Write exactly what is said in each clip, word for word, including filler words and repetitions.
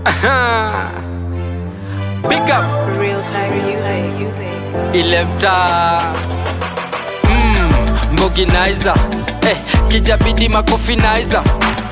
Big up Real time music. ile mtaa mm, Mboginaiza eh, kijabidi makofinaiza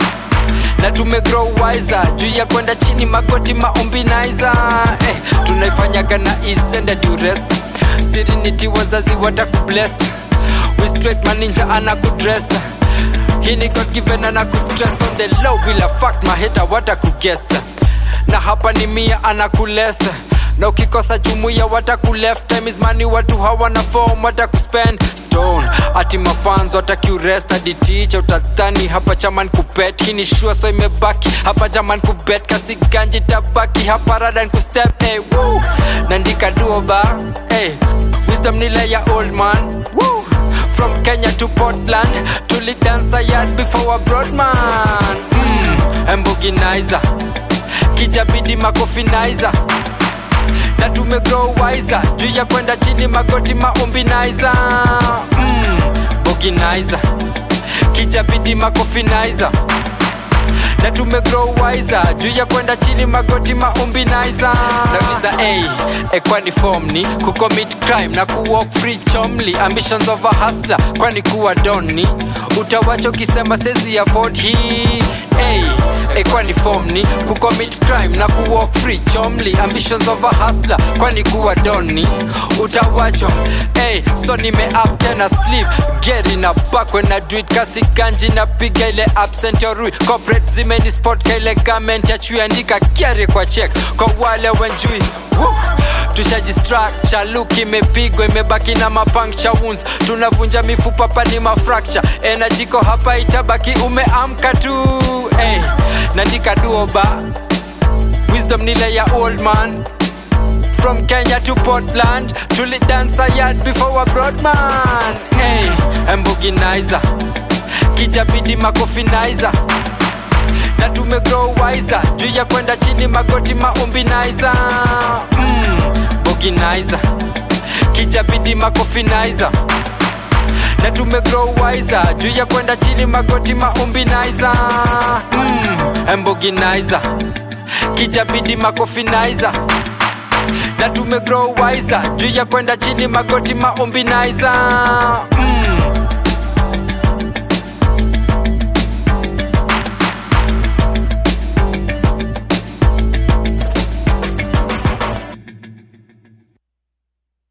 na tumegrow wiser juu ya kwenda chini magoti maombinaiza eh, tunaifanyaga na ease and duress Serenity wazazi watakubless we straight maninja anakudress hii ni God given anakustress on the low bila fuck maheta watakugesa na hapa ni mia anakulesa na ukikosa jumuia watakuleft time is money watu hawana form watakuspend stone ati mafans watakurest hadi teacher utadhani hapa chaman kupet hii ni sure so imebaki hapa jaman kubet kasi ganji tabaki hapa radan kustep hey woo nandika duoba hey wisdom nile ya old man woo from Kenya to Portland tuli dance yard before a broad man mm, Mboginaiza kijabidi makofinaiza na tumegrow wiser juu ya kwenda chini magoti maombinaiza mm, Mboginaiza kijabidi makofinaiza na tumegrow wiser juu ya kwenda chini magoti maombinaiza nauliza hey, ekwani form ni kucommit crime na kuwalk free chomly ambitions of a hustler kwani kuwa doni utawacho kisema sezi afford hii hey, ekwani form ni kucommit crime na kuwalk free chomly ambitions of a hustler kwani kuwa doni utawacho hey, so nime up tena sleep get in a back when I do it kasi ganji na piga ile absent or rui corporate zimeni spot kaile comment ya chui andika kiare kwa check kwa wale wenjui tushajistructure look imepigwa imebaki na mapuncture wounds tunavunja mifupa pani mafracture energy ko hapa itabaki umeamka tu hey, nandika duoba wisdom nile ya old man from Kenya to Portland tuli dance yard before a broad man hey, Mboginaiza kijabidi makofinaiza na tumegrow wiser juu ya kwenda chini magoti maombinaiza mm, Mboginaiza kijabidi makofinaiza na tumegrow wiser juu ya kwenda chini magoti maombinaiza mm, Mboginaiza kijabidi makofinaiza na tumegrow wiser juu ya kwenda chini magoti maombinaiza mm,